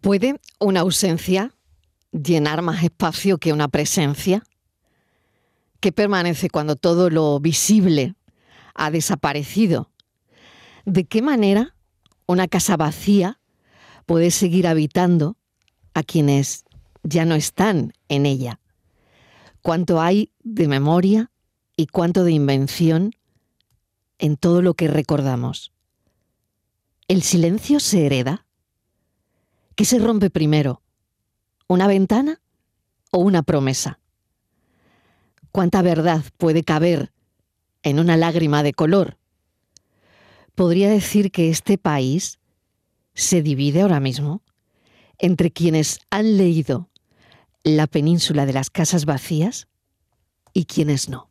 ¿Puede una ausencia llenar más espacio que una presencia? ¿Qué permanece cuando todo lo visible ha desaparecido? ¿De qué manera una casa vacía puede seguir habitando a quienes ya no están en ella? ¿Cuánto hay de memoria y cuánto de invención en todo lo que recordamos? ¿El silencio se hereda? ¿Qué se rompe primero? ¿Una ventana o una promesa? ¿Cuánta verdad puede caber en una lágrima de color? Podría decir que este país se divide ahora mismo entre quienes han leído La península de las casas vacías y quienes no.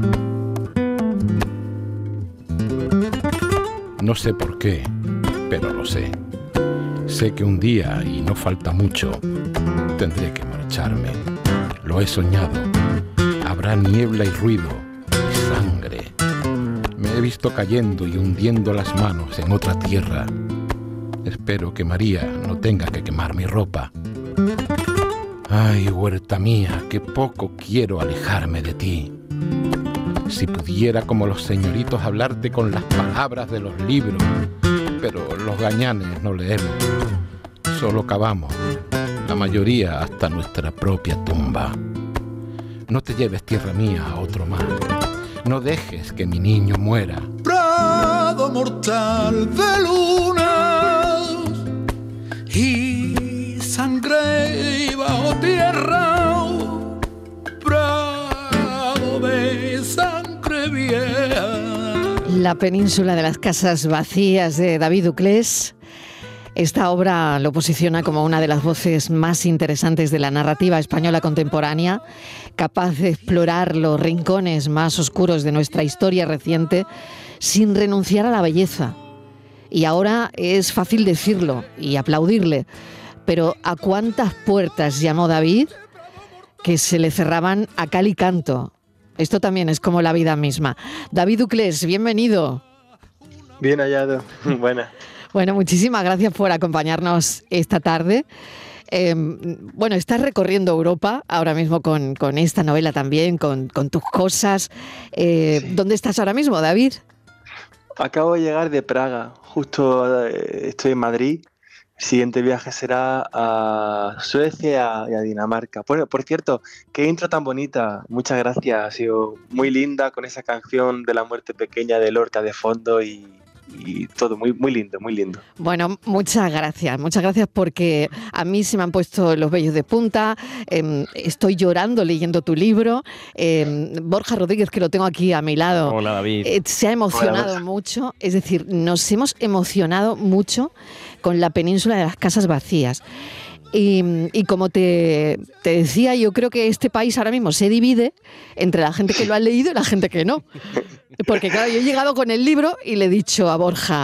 No sé por qué, pero lo sé. Sé que un día, y no falta mucho, tendré que marcharme. Lo he soñado. Habrá niebla y ruido, y sangre. Me he visto cayendo y hundiendo las manos en otra tierra. Espero que María no tenga que quemar mi ropa. Ay, huerta mía, que poco quiero alejarme de ti. Si pudiera, como los señoritos, hablarte con las palabras de los libros, pero los gañanes no leemos. Solo cavamos, la mayoría hasta nuestra propia tumba. No te lleves, tierra mía, a otro mar. No dejes que mi niño muera. Prado mortal de lunas y sangre bajo tierra, prado de sangre vieja. La península de las casas vacías de David Duclés. Esta obra lo posiciona como una de las voces más interesantes de la narrativa española contemporánea, capaz de explorar los rincones más oscuros de nuestra historia reciente sin renunciar a la belleza. Y ahora es fácil decirlo y aplaudirle, pero ¿a cuántas puertas llamó David que se le cerraban a cal y canto? Esto también es como la vida misma. David Duclés, bienvenido. Bien hallado, buenas. Bueno, muchísimas gracias por acompañarnos esta tarde. Bueno, estás recorriendo Europa ahora mismo con esta novela también, con tus cosas. Sí. ¿Dónde estás ahora mismo, David? Acabo de llegar de Praga, justo estoy en Madrid. El siguiente viaje será a Suecia y a Dinamarca. Bueno, por cierto, qué intro tan bonita. Muchas gracias, ha sido muy linda con esa canción de la muerte pequeña de Lorca de fondo y todo muy, muy lindo, muy lindo. Bueno, muchas gracias porque a mí se me han puesto los vellos de punta, estoy llorando leyendo tu libro, Borja Rodríguez, que lo tengo aquí a mi lado. Hola, David. Se ha emocionado mucho, es decir, nos hemos emocionado mucho con La península de las casas vacías. Y como te decía, yo creo que este país ahora mismo se divide entre la gente que lo ha leído y la gente que no. Porque claro, yo he llegado con el libro y le he dicho a Borja,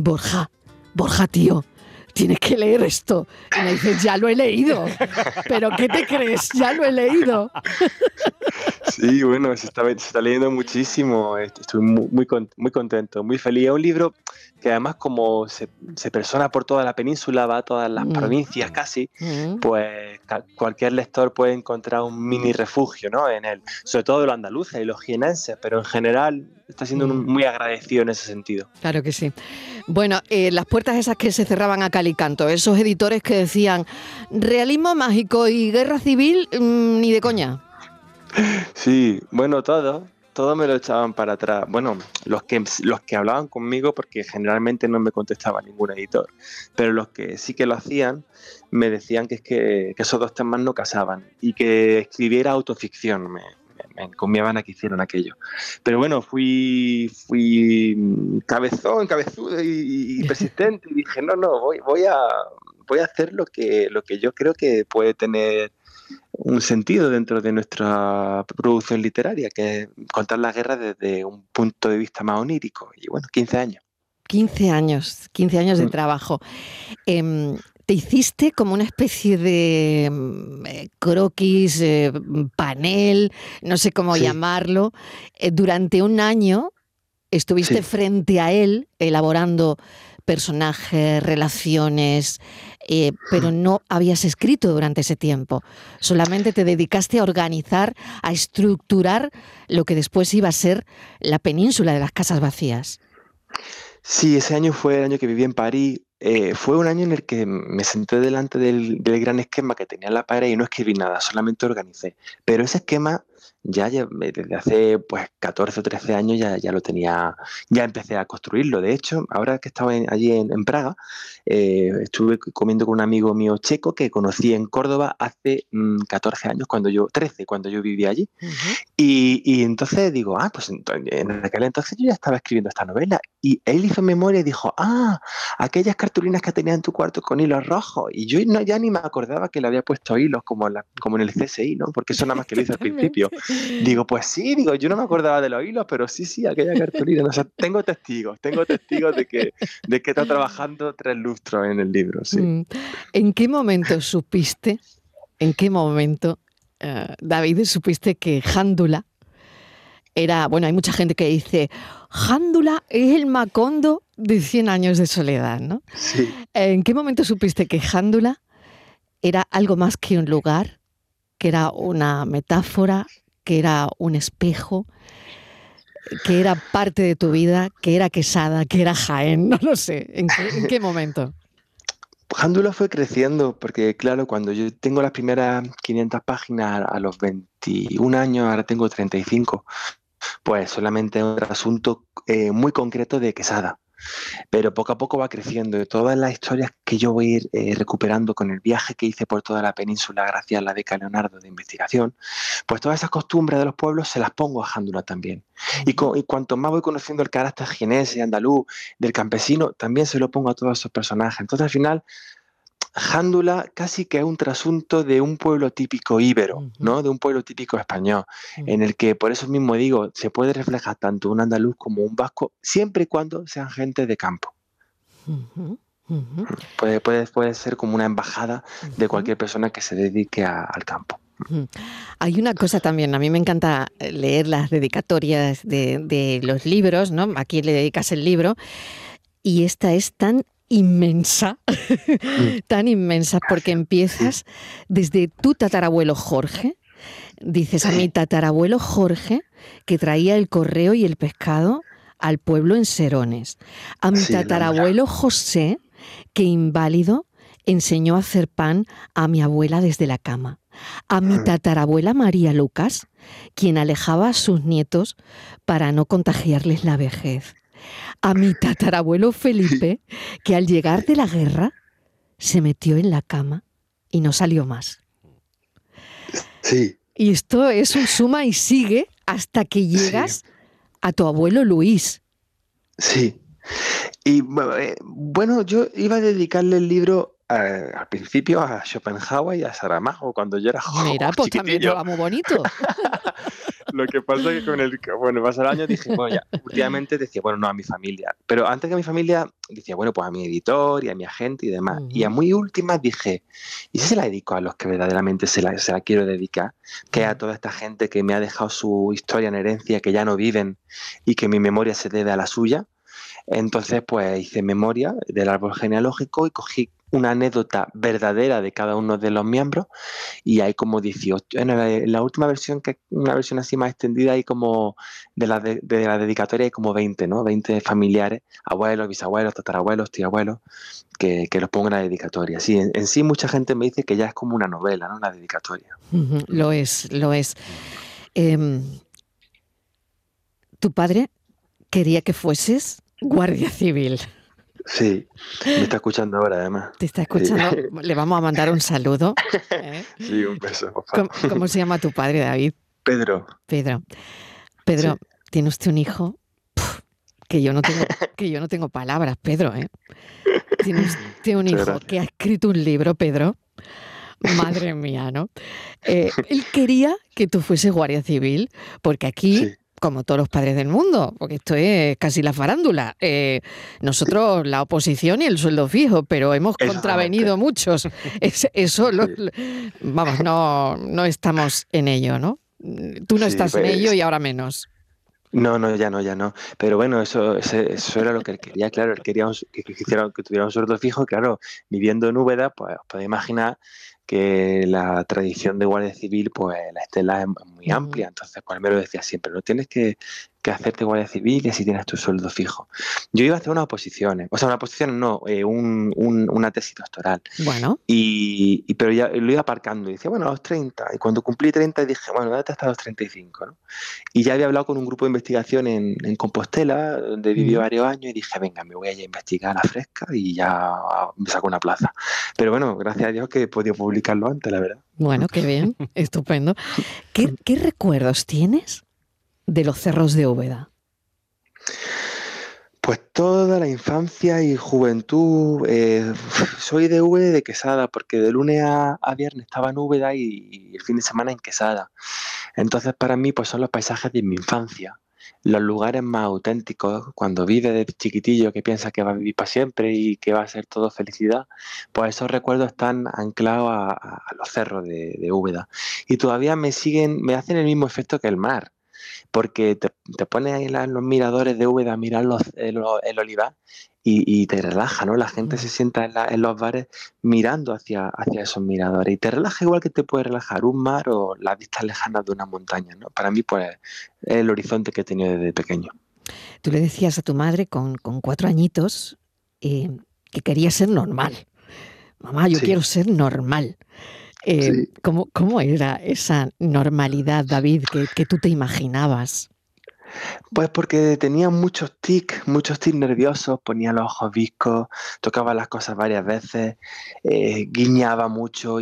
tío, tienes que leer esto. Y me dice, ya lo he leído. ¿Pero qué te crees? Ya lo he leído. Sí, bueno, se está leyendo muchísimo. Estoy muy contento, muy feliz. Es un libro que además como se persona por toda la península, va a todas las provincias casi, pues cualquier lector puede encontrar un mini refugio, ¿no?, en él. Sobre todo los andaluces y los jienenses, pero en general está siendo muy agradecido en ese sentido. Claro que sí. Bueno, las puertas esas que se cerraban a cal y canto, esos editores que decían realismo mágico y guerra civil, ni de coña. Sí, bueno, todo me lo echaban para atrás. Bueno, los que hablaban conmigo, porque generalmente no me contestaba ningún editor, pero los que sí que lo hacían me decían que esos dos temas no casaban y que escribiera autoficción. Me encomiaban a que hicieran aquello. Pero bueno, fui cabezudo y persistente y dije, no, voy a hacer lo que yo creo que puede tener un sentido dentro de nuestra producción literaria, que es contar la guerra desde un punto de vista más onírico. Y bueno, 15 años. 15 años de trabajo. Te hiciste como una especie de croquis, panel, no sé cómo llamarlo. Durante un año estuviste frente a él elaborando personajes, relaciones, pero no habías escrito durante ese tiempo. Solamente te dedicaste a organizar, a estructurar lo que después iba a ser la península de las casas vacías. Sí, ese año fue el año que viví en París. Fue un año en el que me senté delante del gran esquema que tenía en la pared y no escribí nada, solamente organicé. Pero ese esquema desde hace pues 14 o 13 años ya lo tenía, ya empecé a construirlo. De hecho, ahora que estaba allí en Praga, estuve comiendo con un amigo mío checo que conocí en Córdoba hace 14 años, 13, cuando yo vivía allí. Uh-huh. Y entonces digo, pues en aquel entonces yo ya estaba escribiendo esta novela. Y él hizo memoria y dijo, aquellas cartulinas que tenía en tu cuarto con hilos rojos. Y yo ya ni me acordaba que le había puesto hilos como en el CSI, ¿no? Porque eso nada más que lo hice al principio. Digo, pues sí, yo no me acordaba de los hilos, pero sí, aquella cartulina. O sea, tengo testigos de que está trabajando 3 lustros en el libro, sí. ¿En qué momento supiste, David, supiste que Jándula era, bueno, hay mucha gente que dice, Jándula es el Macondo de 100 años de soledad, ¿no? Sí. ¿En qué momento supiste que Jándula era algo más que un lugar, que era una metáfora, que era un espejo, que era parte de tu vida, que era Quesada, que era Jaén? No lo sé. ¿En qué momento? Jándula fue creciendo, porque claro, cuando yo tengo las primeras 500 páginas a los 21 años, ahora tengo 35, pues solamente un asunto muy concreto de Quesada. Pero poco a poco va creciendo y todas las historias que yo voy a ir recuperando con el viaje que hice por toda la península gracias a la beca Leonardo de investigación, pues todas esas costumbres de los pueblos se las pongo a Jándula también. Y cuanto más voy conociendo el carácter jienense, andaluz, del campesino, también se lo pongo a todos esos personajes. Entonces al final Jándula casi que es un trasunto de un pueblo típico íbero, ¿no? De un pueblo típico español, en el que, por eso mismo digo, se puede reflejar tanto un andaluz como un vasco, siempre y cuando sean gente de campo. Puede ser como una embajada de cualquier persona que se dedique al campo. Hay una cosa también, a mí me encanta leer las dedicatorias de los libros, ¿no? ¿A quién le dedicas el libro? Y esta es tan inmensa, tan inmensa, porque empiezas desde tu tatarabuelo Jorge, dices a mi tatarabuelo Jorge, que traía el correo y el pescado al pueblo en Serones, a mi tatarabuelo José, que inválido enseñó a hacer pan a mi abuela desde la cama, a mi tatarabuela María Lucas, quien alejaba a sus nietos para no contagiarles la vejez, a mi tatarabuelo Felipe, que al llegar de la guerra se metió en la cama y no salió más. Sí. Y esto es un suma y sigue hasta que llegas a tu abuelo Luis. Sí. Y bueno, yo iba a dedicarle el libro al principio a Schopenhauer y a Saramago cuando yo era joven. Mira, pues también era muy bonito. Lo que pasa es que pasó el año dije, bueno, ya, últimamente decía, bueno, no, a mi familia. Pero antes que a mi familia, decía, bueno, pues a mi editor y a mi agente y demás. Y a muy últimas dije, ¿y si se la dedico a los que verdaderamente se la quiero dedicar? Que a toda esta gente que me ha dejado su historia en herencia, que ya no viven y que mi memoria se debe a la suya. Entonces, pues hice memoria del árbol genealógico y cogí una anécdota verdadera de cada uno de los miembros y hay como 18. En la última versión, que es una versión así más extendida, hay como de la dedicatoria hay como 20, ¿no? 20 familiares, abuelos, bisabuelos, tatarabuelos, tíabuelos, que los pongo en la dedicatoria. Sí, en sí mucha gente me dice que ya es como una novela, ¿no? Una dedicatoria. Lo es. Tu padre quería que fueses guardia civil. Sí, me está escuchando ahora además. Te está escuchando, sí. Le vamos a mandar un saludo. Sí, un beso. Por favor. ¿Cómo se llama tu padre, David? Pedro. Pedro, sí. Tiene usted un hijo que yo no tengo palabras, Pedro, ¿eh? Tiene usted un hijo que ha escrito un libro, Pedro. Madre mía, ¿no? Él quería que tú fueses guardia civil, porque aquí... Sí. Como todos los padres del mundo, porque esto es casi la farándula. Nosotros, la oposición y el sueldo fijo, pero hemos contravenido muchos. Vamos, no estamos en ello, ¿no? Tú no estás en ello y ahora menos. No, no, ya no, ya no. Pero bueno, eso era lo que él quería, claro. Él quería que tuviera un sueldo fijo, claro. Viviendo en Úbeda, pues os podéis imaginar que la tradición de Guardia Civil, pues la estela es muy Ujú. amplia. Entonces, pues él me lo decía siempre, no tienes que hacerte Guardia Civil y así tienes tu sueldo fijo. Yo iba a hacer unas oposiciones, o sea, una oposición no, una tesis doctoral. Bueno, Pero ya lo iba aparcando y decía, bueno, a los 30. Y cuando cumplí 30 dije, bueno, date hasta los 35, ¿no? Y ya había hablado con un grupo de investigación en Compostela, donde viví mm, varios años, y dije, venga, me voy a ir a investigar a la fresca y ya me saco una plaza. Pero bueno, gracias a Dios que he podido publicarlo antes, la verdad. bueno, qué bien, estupendo. ¿Qué recuerdos tienes de los cerros de Úbeda? Pues toda la infancia y juventud, soy de Úbeda y de Quesada, porque de lunes a viernes estaba en Úbeda y el fin de semana en Quesada. Entonces para mí pues son los paisajes de mi infancia, los lugares más auténticos, cuando vive de chiquitillo que piensa que va a vivir para siempre y que va a ser todo felicidad, pues esos recuerdos están anclados a los cerros de Úbeda. Y todavía me hacen el mismo efecto que el mar, porque te pones ahí en los miradores de Úbeda a mirar el olivar y te relaja, ¿no? La gente se Mm. sienta en los bares mirando hacia esos miradores y te relaja igual que te puede relajar un mar o las vistas lejanas de una montaña, ¿no? Para mí, pues, es el horizonte que he tenido desde pequeño. Tú le decías a tu madre con 4 añitos eh, que quería ser normal. Mamá, yo Sí, quiero ser normal. Eh, sí. ¿Cómo era esa normalidad, David, que tú te imaginabas? Pues porque tenía muchos tics nerviosos, ponía los ojos viscos, tocaba las cosas varias veces, guiñaba mucho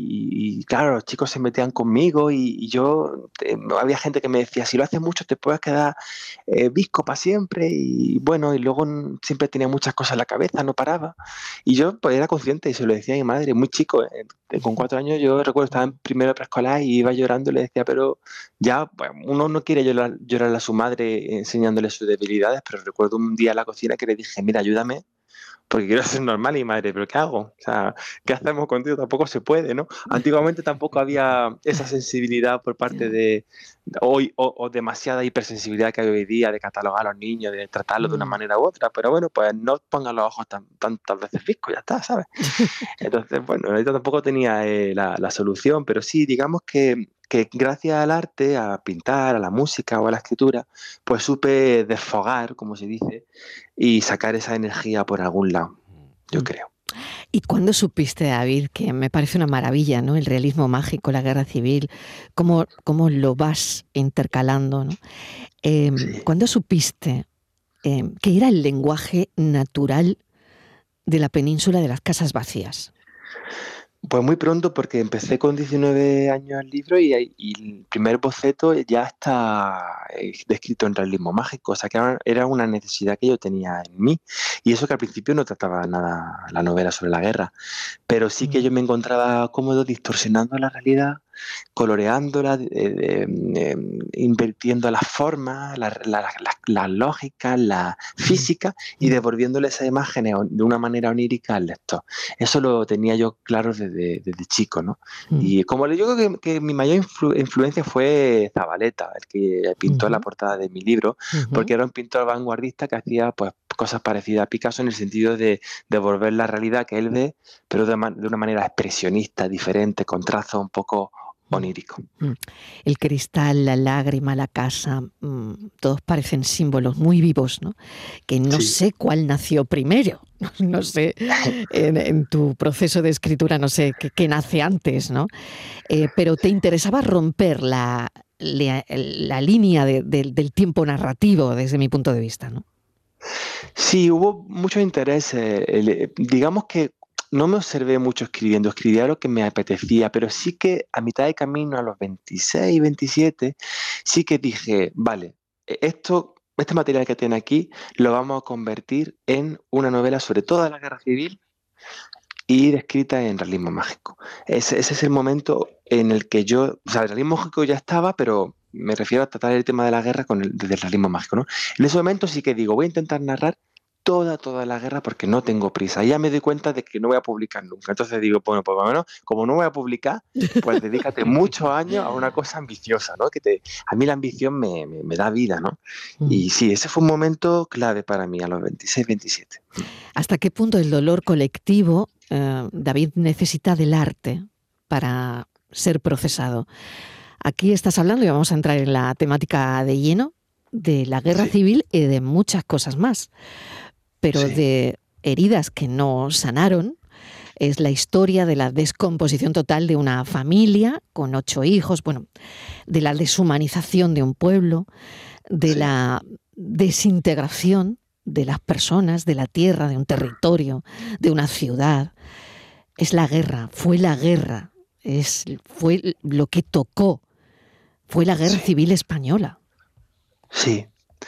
y claro, los chicos se metían conmigo y yo, había gente que me decía, si lo haces mucho te puedes quedar visco para siempre y bueno, y luego siempre tenía muchas cosas en la cabeza, no paraba. Y yo pues era consciente y se lo decía a mi madre, muy chico, con 4 años yo recuerdo estaba en primero de preescolar y iba llorando y le decía, pero ya, pues, uno no quiere llorarle a su madre enseñándole sus debilidades, pero recuerdo un día en la cocina que le dije, mira, ayúdame, porque quiero ser normal y madre, pero ¿qué hago? O sea, ¿qué hacemos contigo? Tampoco se puede, ¿no? Antiguamente tampoco había esa sensibilidad por parte Ya. de hoy o demasiada hipersensibilidad que hay hoy día de catalogar a los niños, de tratarlos de una Mm. manera u otra, pero bueno, pues no pongan los ojos tantas veces fiscos, ya está, ¿sabes? Entonces, bueno, yo tampoco tenía la solución, pero sí, digamos que gracias al arte, a pintar, a la música o a la escritura, pues supe desfogar, como se dice, y sacar esa energía por algún lado, yo Mm. creo. ¿Y cuándo supiste, David, que me parece una maravilla, ¿no? El realismo mágico, la guerra civil, cómo lo vas intercalando, ¿no? Sí. ¿Cuándo supiste que era el lenguaje natural de la península de las casas vacías? Pues muy pronto, porque empecé con 19 años el libro y el primer boceto ya está descrito en realismo mágico, o sea que era una necesidad que yo tenía en mí. Y eso que al principio no trataba nada la novela sobre la guerra, pero sí que Mm, yo me encontraba cómodo distorsionando la realidad, coloreándola, invirtiendo las formas, las lógicas, la mm, física y mm, devolviéndole esas imágenes de una manera onírica al lector. Eso lo tenía yo claro desde chico, ¿no? mm, Y como yo creo que mi mayor influencia fue Zabaleta, el que pintó la ujú, portada de mi libro, ujú. porque era un pintor vanguardista que hacía pues cosas parecidas a Picasso en el sentido de devolver la realidad que él ve, pero de una manera expresionista, diferente, con trazos un poco Mm, onírico. mm. El cristal, la lágrima, la casa, todos parecen símbolos muy vivos, ¿no? Que no Sí. sé cuál nació primero, no sé, en tu proceso de escritura, no sé qué nace antes, ¿no? Pero te interesaba romper la línea del tiempo narrativo desde mi punto de vista, ¿no? Sí, hubo mucho interés. Digamos que no me observé mucho escribiendo, escribía lo que me apetecía, pero sí que a mitad de camino, a los 26, 27, sí que dije, vale, este material que tiene aquí lo vamos a convertir en una novela sobre toda la guerra civil y descrita en realismo mágico. Ese es el momento en el que o sea, el realismo mágico ya estaba, pero me refiero a tratar el tema de la guerra desde el realismo mágico, ¿no? En ese momento sí que digo, voy a intentar narrar toda la guerra porque no tengo prisa. Y ya me doy cuenta de que no voy a publicar nunca. Entonces digo, bueno, pues bueno, como no voy a publicar, pues dedícate muchos años a una cosa ambiciosa, ¿no? A mí la ambición me da vida, ¿no? Y sí, ese fue un momento clave para mí a los 26, 27. ¿Hasta qué punto el dolor colectivo, David, necesita del arte para ser procesado? Aquí estás hablando, y vamos a entrar en la temática de lleno, de la guerra civil y de muchas cosas más. Pero de heridas que no sanaron, es la historia de la descomposición total de una familia con 8 hijos, bueno, de la deshumanización de un pueblo, de la desintegración de las personas, de la tierra, de un territorio, de una ciudad. Es la guerra, fue la guerra, fue lo que tocó, fue la guerra civil española. Sí,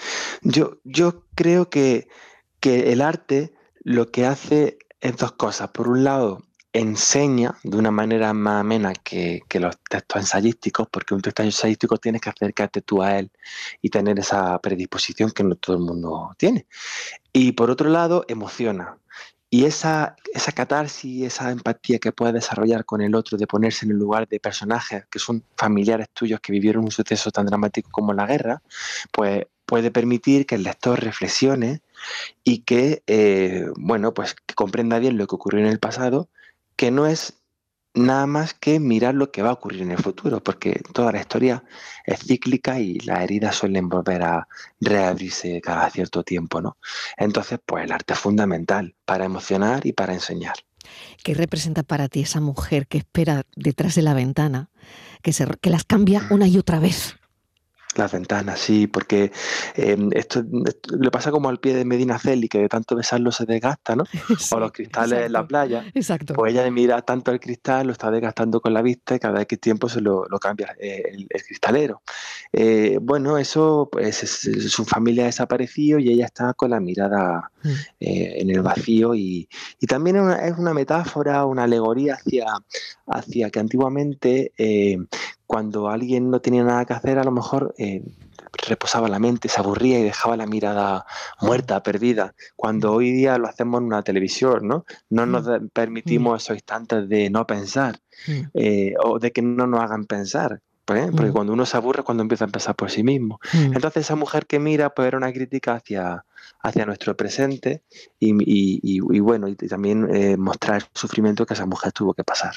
yo creo que el arte lo que hace es 2 cosas. Por un lado, enseña de una manera más amena que los textos ensayísticos, porque un texto ensayístico tienes que acercarte tú a él y tener esa predisposición que no todo el mundo tiene. Y por otro lado, emociona. Y esa catarsis, esa empatía que puedes desarrollar con el otro, de ponerse en el lugar de personajes que son familiares tuyos que vivieron un suceso tan dramático como la guerra, pues puede permitir que el lector reflexione y que, pues que comprenda bien lo que ocurrió en el pasado, que no es nada más que mirar lo que va a ocurrir en el futuro, porque toda la historia es cíclica y las heridas suelen volver a reabrirse cada cierto tiempo, ¿no? Entonces, pues el arte es fundamental para emocionar y para enseñar. ¿Qué representa para ti esa mujer que espera detrás de la ventana, que las cambia una y otra vez? Las ventanas, sí, porque esto le pasa como al pie de Medinaceli, que de tanto besarlo se desgasta, ¿no? Sí, o los cristales en la playa. Exacto. Pues ella mira tanto el cristal, lo está desgastando con la vista y cada X tiempo se lo cambia el cristalero. Eso, pues su familia ha desaparecido y ella está con la mirada en el vacío y también es una metáfora, una alegoría hacia que antiguamente cuando alguien no tenía nada que hacer, a lo mejor reposaba la mente, se aburría y dejaba la mirada muerta, perdida. Cuando hoy día lo hacemos en una televisión, ¿no? No nos permitimos esos instantes de no pensar o de que no nos hagan pensar. Porque cuando uno se aburre es cuando empieza a pensar por sí mismo. Entonces esa mujer que mira pues era una crítica hacia nuestro presente y también mostrar el sufrimiento que esa mujer tuvo que pasar.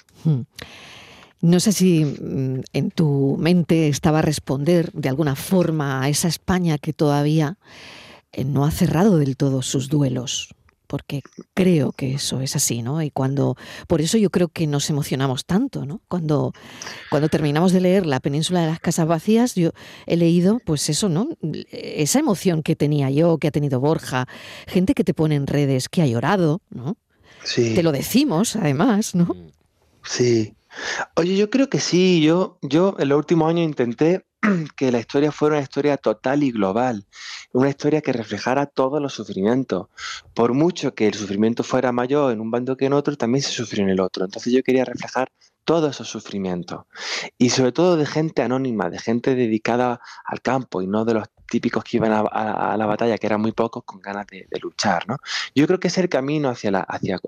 No sé si en tu mente estaba responder de alguna forma a esa España que todavía no ha cerrado del todo sus duelos, porque creo que eso es así, ¿no? Y por eso yo creo que nos emocionamos tanto, ¿no? Cuando terminamos de leer La península de las casas vacías, yo he leído, pues eso, ¿no? Esa emoción que tenía yo, que ha tenido Borja, gente que te pone en redes, que ha llorado, ¿no? Sí. Te lo decimos, además, ¿no? Sí. Oye, yo creo que sí. Yo en los últimos años intenté que la historia fuera una historia total y global, una historia que reflejara todos los sufrimientos. Por mucho que el sufrimiento fuera mayor en un bando que en otro, también se sufrió en el otro. Entonces yo quería reflejar todos esos sufrimientos y sobre todo de gente anónima, de gente dedicada al campo y no de los típicos que iban a la batalla, que eran muy pocos, con ganas de luchar, ¿no? Yo creo que es el camino hacia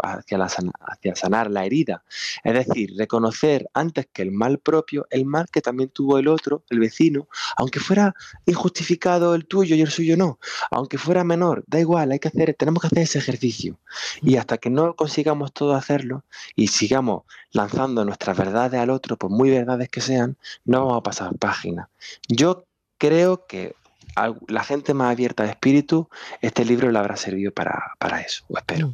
sanar la herida. Es decir, reconocer antes que el mal propio, el mal que también tuvo el otro, el vecino, aunque fuera injustificado el tuyo y el suyo no, aunque fuera menor, da igual, tenemos que hacer ese ejercicio. Y hasta que no consigamos todo hacerlo y sigamos lanzando nuestras verdades al otro, por muy verdades que sean, no vamos a pasar página. Yo creo que a la gente más abierta de espíritu, este libro le habrá servido para eso, o espero.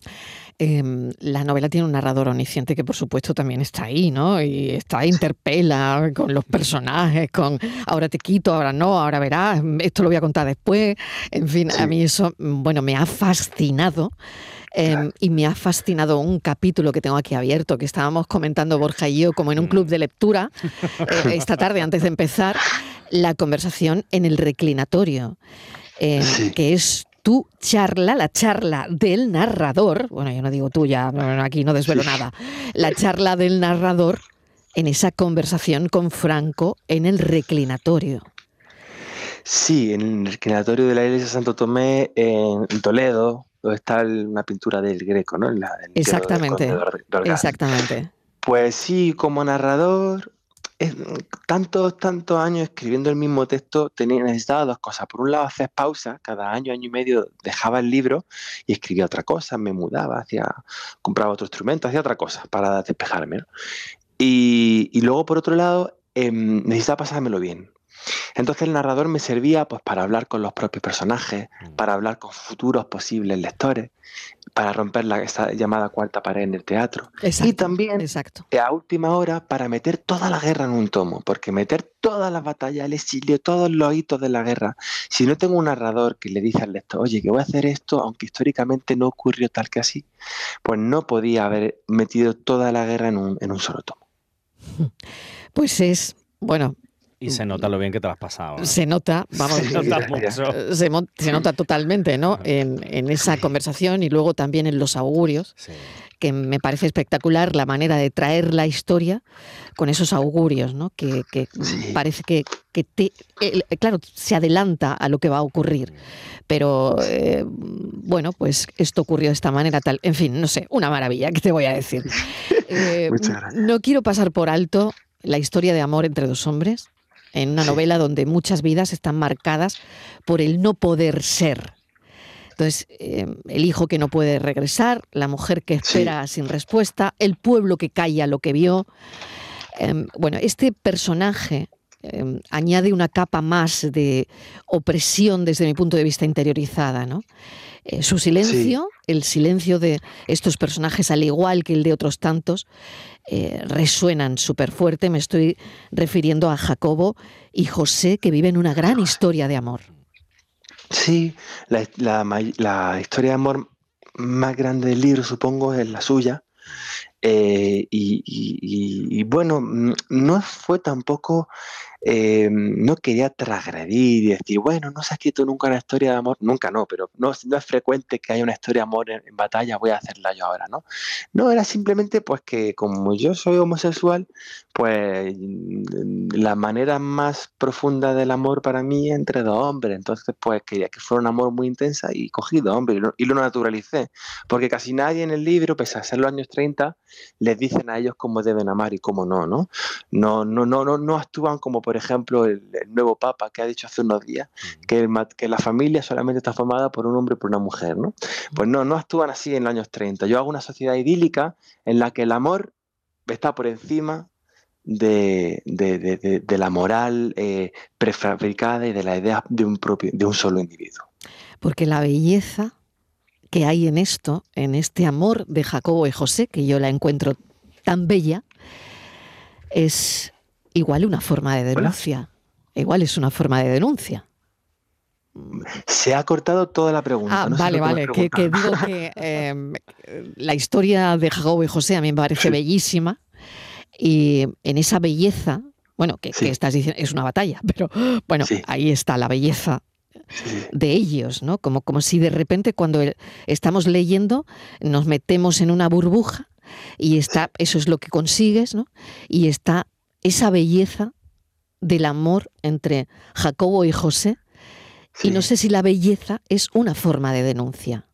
La novela tiene un narrador omnisciente que por supuesto también está ahí, ¿no? Y interpela con los personajes, con ahora te quito, ahora no, ahora verás, esto lo voy a contar después. En fin, sí. A mí eso, me ha fascinado. Y me ha fascinado un capítulo que tengo aquí abierto, que estábamos comentando Borja y yo, como en un club de lectura, esta tarde antes de empezar, la conversación en el reclinatorio, que es tu charla, la charla del narrador, bueno, yo no digo tuya, aquí no desvelo nada, la charla del narrador en esa conversación con Franco en el reclinatorio. Sí, en el crematorio de la iglesia de Santo Tomé, en Toledo, donde está una pintura del Greco, ¿no? El entierro del conde Exactamente, de Orgaz. exactamente. Pues sí, como narrador, es- tantos años escribiendo el mismo texto, necesitaba dos cosas. Por un lado, hacer pausas, cada año y medio dejaba el libro y escribía otra cosa, me mudaba, compraba otro instrumento, hacía otra cosa para despejarme, ¿no? Y luego, por otro lado, necesitaba pasármelo bien. Entonces el narrador me servía pues para hablar con los propios personajes, para hablar con futuros posibles lectores, para romper esa llamada cuarta pared en el teatro. Y Exacto, también exacto. a última hora para meter toda la guerra en un tomo, porque meter todas las batallas, el exilio, todos los hitos de la guerra, si no tengo un narrador que le dice al lector, oye, que voy a hacer esto, aunque históricamente no ocurrió tal que así, pues no podía haber metido toda la guerra en un solo tomo. Pues es, bueno, Y se nota lo bien que te lo has pasado, ¿eh? se nota, vamos, Se nota gracias. mucho. se nota totalmente, ¿no? En esa conversación y luego también en los augurios, Sí. que me parece espectacular la manera de traer la historia con esos augurios, ¿no? Que Sí. parece que claro, se adelanta a lo que va a ocurrir. Pero bueno, pues esto ocurrió de esta manera, tal. En fin, no sé, una maravilla, ¿qué te voy a decir? Muchas gracias. No quiero pasar por alto la historia de amor entre dos hombres, en una Sí. novela donde muchas vidas están marcadas por el no poder ser. Entonces, el hijo que no puede regresar, la mujer que espera sin respuesta, el pueblo que calla lo que vio. Bueno, este personaje añade una capa más de opresión desde mi punto de vista interiorizada, ¿no? Su silencio, el silencio de estos personajes, al igual que el de otros tantos, resuenan súper fuerte. Me estoy refiriendo a Jacobo y José, que viven una gran historia de amor. Sí, la historia de amor más grande del libro, supongo, es la suya. Y bueno, no fue tampoco, no quería transgredir y decir, bueno, no se ha escrito nunca una historia de amor, nunca no, pero no es frecuente que haya una historia de amor en batalla, voy a hacerla yo ahora, ¿no? No, era simplemente pues que como yo soy homosexual, pues la manera más profunda del amor para mí es entre dos hombres, entonces pues quería que fuera un amor muy intensa y cogí dos hombres y lo naturalicé, porque casi nadie en el libro, pese a ser los años 30, les dicen a ellos cómo deben amar y cómo no, ¿no? No actúan como, por ejemplo, el nuevo Papa que ha dicho hace unos días que la familia solamente está formada por un hombre y por una mujer, ¿no? Pues no actúan así en los años 30. Yo hago una sociedad idílica en la que el amor está por encima de la moral prefabricada y de la idea de un solo individuo. Porque la belleza que hay en esto, en este amor de Jacobo y José, que yo la encuentro tan bella, es igual una forma de denuncia. Igual es una forma de denuncia. Se ha cortado toda la pregunta. No sé Vale, lo que me vale, que digo que la historia de Jacobo y José a mí me parece bellísima, y en esa belleza, bueno, que estás diciendo, es una batalla, pero bueno, ahí está la belleza de ellos, ¿no? Como si de repente cuando estamos leyendo nos metemos en una burbuja y eso es lo que consigues, ¿no? Y está esa belleza del amor entre Jacobo y José, y no sé si la belleza es una forma de denuncia.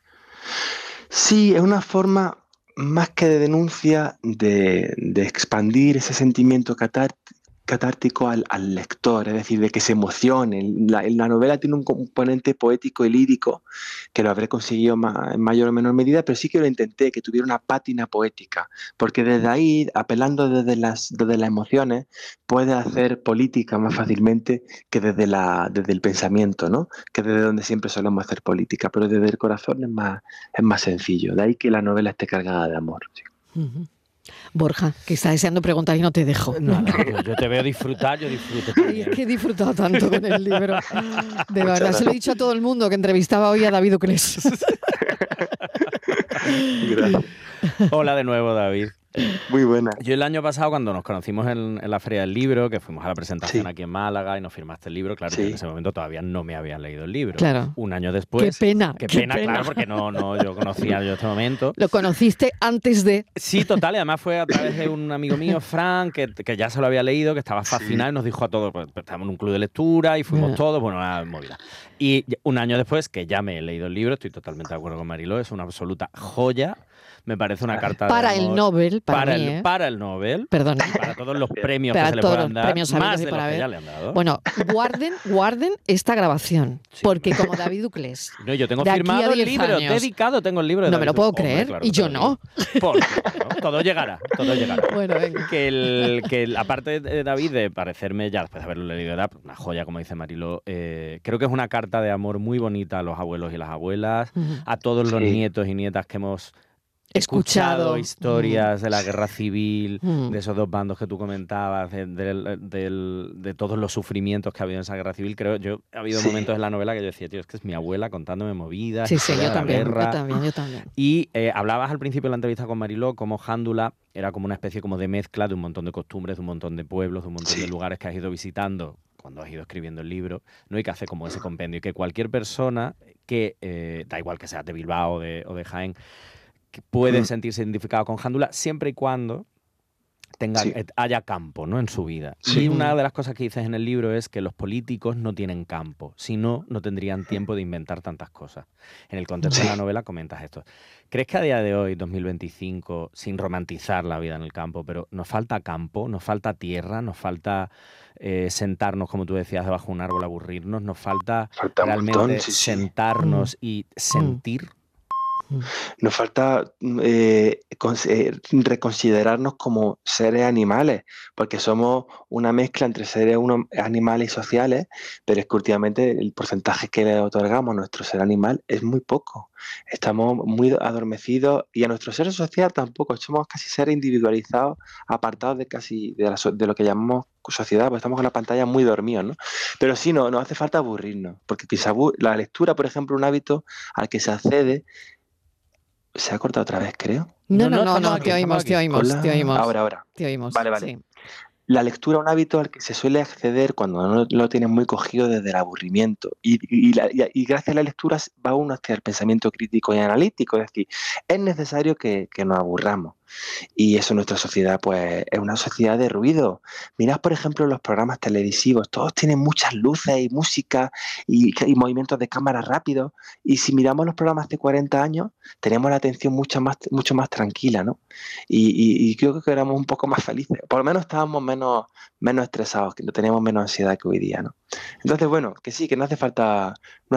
Sí, es una forma más que de denuncia de expandir ese sentimiento catártico al lector, es decir, de que se emocione. La novela tiene un componente poético y lírico que lo habré conseguido en mayor o menor medida, pero sí que lo intenté, que tuviera una pátina poética, porque desde ahí, apelando desde las emociones, puede hacer política más fácilmente que desde el pensamiento, ¿no? Que desde donde siempre solemos hacer política, pero desde el corazón es más sencillo. De ahí que la novela esté cargada de amor. Sí. Uh-huh. Borja, que está deseando preguntar y no te dejo. No, yo te veo disfrutar, yo disfruto también. Ay, es que he disfrutado tanto con el libro. De verdad, se lo he dicho a todo el mundo que entrevistaba hoy a David Uclés. Hola de nuevo, David. Muy buena. Yo el año pasado, cuando nos conocimos en la Feria del Libro, que fuimos a la presentación aquí en Málaga y nos firmaste el libro, claro, yo en ese momento todavía no me había leído el libro. Claro. Un año después... Qué pena. Claro, porque no yo conocía yo este momento. Lo conociste antes de... Sí, total, y además fue a través de un amigo mío, Frank, que ya se lo había leído, que estaba fascinado y nos dijo a todos, pues estábamos en un club de lectura y fuimos todos, bueno, una movida. Y un año después, que ya me he leído el libro, estoy totalmente de acuerdo con Mariló, es una absoluta joya. Me parece una carta para de amor, el Nobel, para el Nobel, perdón, para todos los premios para que se le todos puedan los dar, premios más de los para que ver. ya le han dado. Bueno, guarden esta grabación, porque como David Duclés. No, yo tengo de aquí firmado a el 10 libro, años, dedicado tengo el libro de no David me lo puedo Duclés. creer, Claro, y yo no. Porque, ¿no? Todo llegará, todo llegará. Bueno, venga. Que aparte de David, de parecerme, ya después de haberlo leído, era una joya, como dice Mariló, creo que es una carta de amor muy bonita a los abuelos y las abuelas, a todos los nietos y nietas que hemos escuchado historias de la guerra civil, de esos dos bandos que tú comentabas, de todos los sufrimientos que ha habido en esa guerra civil. Creo yo ha habido momentos en la novela que yo decía, tío, es que es mi abuela contándome movidas. Sí, yo también. Y hablabas al principio de la entrevista con Mariló como Jándula era como una especie como de mezcla de un montón de costumbres, de un montón de pueblos, de un montón de lugares que has ido visitando cuando has ido escribiendo el libro, ¿no? Y que hace como ese compendio y que cualquier persona que, da igual que sea de Bilbao o de Jaén, que puede sentirse identificado con Jándula siempre y cuando haya campo, ¿no? En su vida. Y una de las cosas que dices en el libro es que los políticos no tienen campo, si no, no tendrían tiempo de inventar tantas cosas. En el contexto de la novela comentas esto. ¿Crees que a día de hoy, 2025, sin romantizar la vida en el campo, pero nos falta campo, nos falta tierra, nos falta sentarnos, como tú decías, debajo de un árbol, aburrirnos, nos falta realmente un montón, sentarnos y sentir? Nos falta reconsiderarnos como seres animales, porque somos una mezcla entre seres animales y sociales, pero es que últimamente el porcentaje que le otorgamos a nuestro ser animal es muy poco. Estamos muy adormecidos y a nuestro ser social tampoco. Somos casi seres individualizados, apartados de lo que llamamos sociedad, porque estamos con la pantalla muy dormidos, ¿no? Pero sí, nos hace falta aburrirnos, porque la lectura, por ejemplo, un hábito al que se accede. ¿Se ha cortado otra vez, creo? No, te oímos. Ahora. Te oímos. Vale. Sí. La lectura es un hábito al que se suele acceder cuando no lo tienes muy cogido desde el aburrimiento. Y gracias a la lectura va uno hacia el pensamiento crítico y analítico. Es decir, es necesario que nos aburramos. Y eso en nuestra sociedad, pues, es una sociedad de ruido. Mirad, por ejemplo, los programas televisivos. Todos tienen muchas luces y música y movimientos de cámara rápidos. Y si miramos los programas de 40 años, tenemos la atención mucho más tranquila, ¿no? Y creo que éramos un poco más felices. Por lo menos estábamos menos estresados, que no teníamos menos ansiedad que hoy día, ¿no? Entonces, bueno, que sí, que no hace falta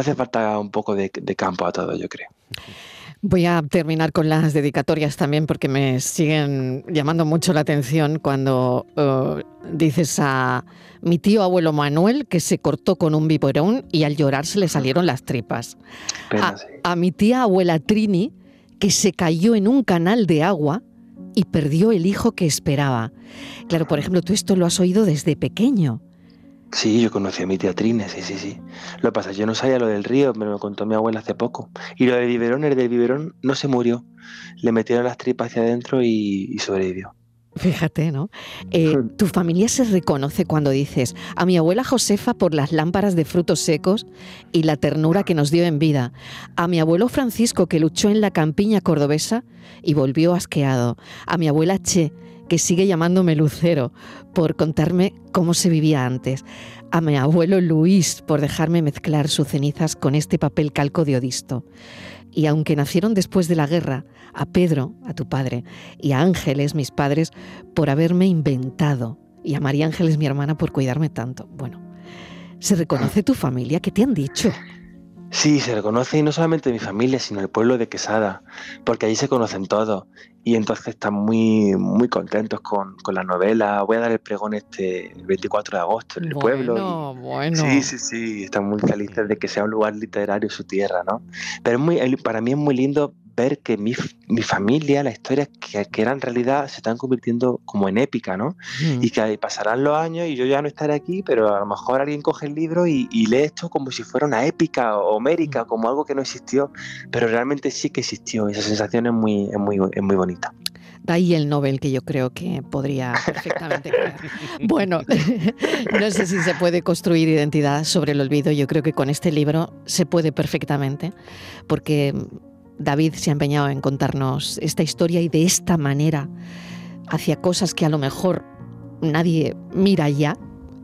un poco de campo a todo, yo creo. Voy a terminar con las dedicatorias también porque me siguen llamando mucho la atención cuando dices a mi tío abuelo Manuel que se cortó con un biberón y al llorar se le salieron las tripas. A mi tía abuela Trini que se cayó en un canal de agua y perdió el hijo que esperaba. Claro, por ejemplo, tú esto lo has oído desde pequeño. Sí, yo conocí a mi tía Trine, sí. Lo que pasa es que yo no sabía lo del río, me lo contó mi abuela hace poco. Y lo del biberón no se murió. Le metieron las tripas hacia adentro y sobrevivió. Fíjate, ¿no? Tu familia se reconoce cuando dices a mi abuela Josefa por las lámparas de frutos secos y la ternura que nos dio en vida, a mi abuelo Francisco que luchó en la campiña cordobesa y volvió asqueado, a mi abuela Che que sigue llamándome Lucero por contarme cómo se vivía antes, a mi abuelo Luis por dejarme mezclar sus cenizas con este papel calco de Odisto. Y aunque nacieron después de la guerra, a Pedro, a tu padre, y a Ángeles, mis padres, por haberme inventado, y a María Ángeles, mi hermana, por cuidarme tanto. Bueno, ¿se reconoce tu familia? ¿Qué te han dicho? Sí, se reconoce, y no solamente mi familia, sino el pueblo de Quesada, porque allí se conocen todos, y entonces están muy, muy contentos con la novela. Voy a dar el pregón el 24 de agosto en el pueblo. Bueno. Sí, están muy felices de que sea un lugar literario su tierra, ¿no? Pero para mí es muy lindo ver que mi familia, las historias que eran realidad, se están convirtiendo como en épica, ¿no? Y que pasarán los años y yo ya no estaré aquí, pero a lo mejor alguien coge el libro y lee esto como si fuera una épica o homérica, como algo que no existió, pero realmente sí que existió. Esa sensación es muy bonita. De ahí el Nobel que yo creo que podría perfectamente crear. Bueno, no sé si se puede construir identidad sobre el olvido. Yo creo que con este libro se puede perfectamente, porque David se ha empeñado en contarnos esta historia y de esta manera, hacia cosas que a lo mejor nadie mira ya.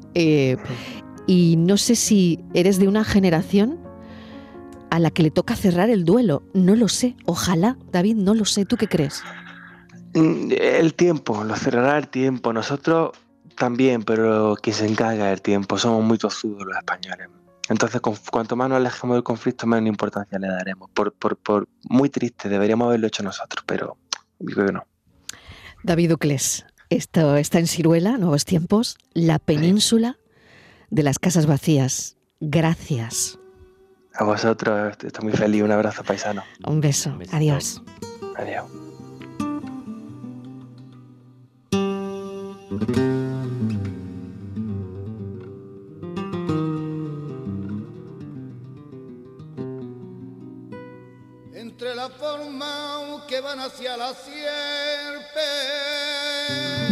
Y no sé si eres de una generación a la que le toca cerrar el duelo. No lo sé. Ojalá, David, no lo sé. ¿Tú qué crees? El tiempo, lo cerrará el tiempo. Nosotros también, pero quien se encarga del tiempo. Somos muy tozudos los españoles. Entonces, cuanto más nos alejemos del conflicto, menos importancia le daremos. Por muy triste, deberíamos haberlo hecho nosotros, pero yo creo que no. David Uclés, esto está en Siruela, Nuevos Tiempos, la península de las casas vacías. Gracias. A vosotros, estoy muy feliz. Un abrazo, paisano. Un beso. Un besito. Adiós. Adiós. Entre la forma que van hacia la sierpe